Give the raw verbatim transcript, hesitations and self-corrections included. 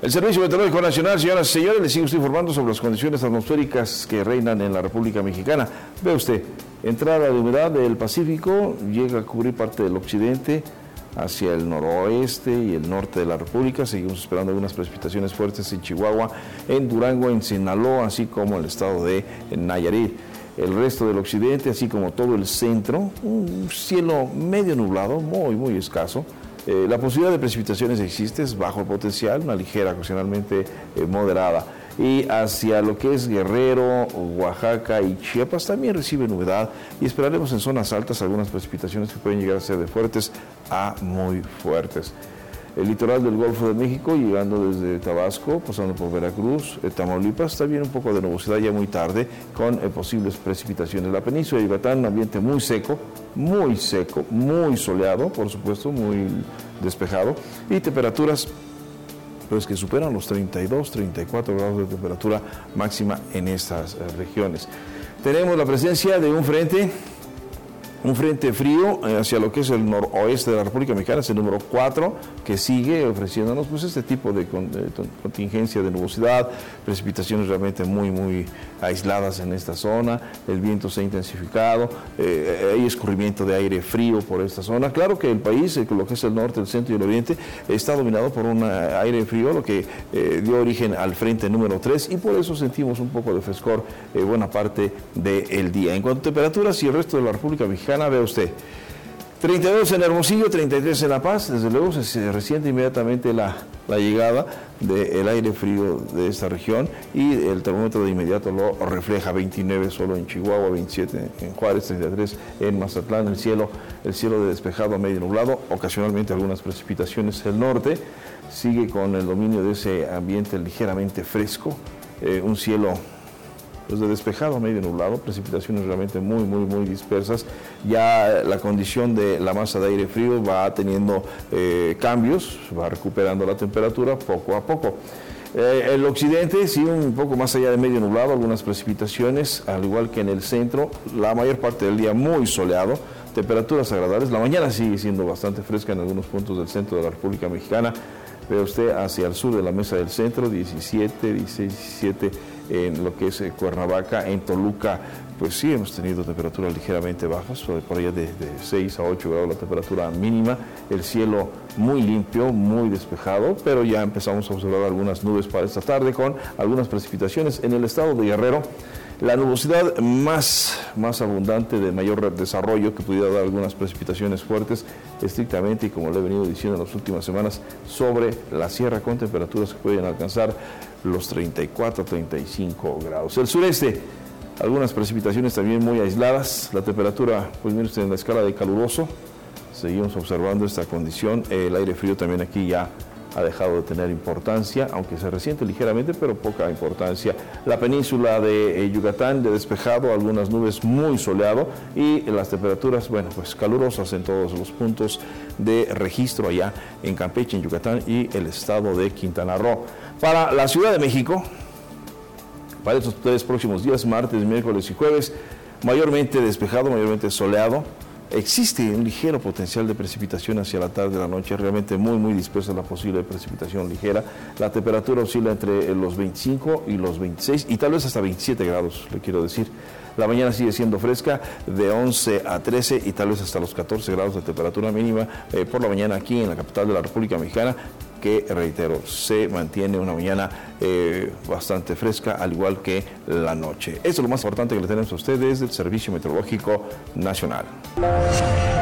El Servicio Meteorológico Nacional, señoras y señores, le sigue usted informando sobre las condiciones atmosféricas que reinan en la República Mexicana. Ve usted, entrada de humedad del Pacífico llega a cubrir parte del occidente hacia el noroeste y el norte de la República. Seguimos esperando algunas precipitaciones fuertes en Chihuahua, en Durango, en Sinaloa, así como el estado de Nayarit. El resto del occidente, así como todo el centro, un cielo medio nublado, muy, muy escaso. Eh, la posibilidad de precipitaciones existe, es bajo el potencial, una ligera, ocasionalmente eh, moderada. Y hacia lo que es Guerrero, Oaxaca y Chiapas también reciben humedad y esperaremos en zonas altas algunas precipitaciones que pueden llegar a ser de fuertes a muy fuertes. El litoral del Golfo de México, llegando desde Tabasco, pasando por Veracruz, eh, Tamaulipas, también un poco de nubosidad ya muy tarde, con eh, posibles precipitaciones. La península de Yucatán, un ambiente muy seco, muy seco, muy soleado, por supuesto, muy despejado, y temperaturas pues, que superan los treinta y dos, treinta y cuatro grados de temperatura máxima en estas eh, regiones. Tenemos la presencia de un frente, un frente frío hacia lo que es el noroeste de la República Mexicana, es el número cuatro, que sigue ofreciéndonos pues este tipo de, con, de contingencia de nubosidad, precipitaciones realmente muy, muy aisladas en esta zona, el viento se ha intensificado, eh, hay escurrimiento de aire frío por esta zona. Claro que el país, eh, lo que es el norte, el centro y el oriente, está dominado por un aire frío, lo que eh, dio origen al frente número tres, y por eso sentimos un poco de frescor eh, buena parte del día. En cuanto a temperaturas y el resto de la República Mexicana, ve usted, treinta y dos en Hermosillo, treinta y tres en La Paz. Desde luego se resiente inmediatamente la, la llegada del aire frío de esta región y el termómetro de inmediato lo refleja. Veintinueve solo en Chihuahua, veintisiete en Juárez, treinta y tres en Mazatlán. El cielo, el cielo de despejado a medio nublado, ocasionalmente algunas precipitaciones. El norte sigue con el dominio de ese ambiente ligeramente fresco, eh, un cielo pues de despejado a medio nublado, precipitaciones realmente muy, muy, muy dispersas. Ya la condición de la masa de aire frío va teniendo eh, cambios, va recuperando la temperatura poco a poco. Eh, el occidente sí un poco más allá de medio nublado, algunas precipitaciones, al igual que en el centro, la mayor parte del día muy soleado, temperaturas agradables. La mañana sigue siendo bastante fresca en algunos puntos del centro de la República Mexicana. Ve usted hacia el sur de la mesa del centro, diecisiete, dieciséis, diecisiete en lo que es Cuernavaca. En Toluca, pues sí hemos tenido temperaturas ligeramente bajas, por allá de, de seis a ocho grados la temperatura mínima, el cielo muy limpio, muy despejado, pero ya empezamos a observar algunas nubes para esta tarde con algunas precipitaciones. En el estado de Guerrero, la nubosidad más, más abundante, de mayor desarrollo, que pudiera dar algunas precipitaciones fuertes, estrictamente, y como le he venido diciendo en las últimas semanas, sobre la sierra, con temperaturas que pueden alcanzar los treinta y cuatro, treinta y cinco grados. El sureste, algunas precipitaciones también muy aisladas. La temperatura, pues miren usted, en la escala de caluroso, seguimos observando esta condición. El aire frío también aquí ya ha dejado de tener importancia, aunque se resiente ligeramente, pero poca importancia. La península de eh, Yucatán, de despejado, algunas nubes, muy soleado, y las temperaturas, bueno, pues calurosas en todos los puntos de registro allá en Campeche, en Yucatán y el estado de Quintana Roo. Para la Ciudad de México, para estos tres próximos días, martes, miércoles y jueves, mayormente despejado, mayormente soleado. Existe un ligero potencial de precipitación hacia la tarde de la noche, realmente muy, muy dispersa la posible precipitación ligera. La temperatura oscila entre los veinticinco y los veintiséis y tal vez hasta veintisiete grados, le quiero decir. La mañana sigue siendo fresca, de once a trece y tal vez hasta los catorce grados de temperatura mínima eh, por la mañana aquí en la capital de la República Mexicana, que, reitero, se mantiene una mañana eh, bastante fresca, al igual que la noche. Esto es lo más importante que le tenemos a ustedes del Servicio Meteorológico Nacional.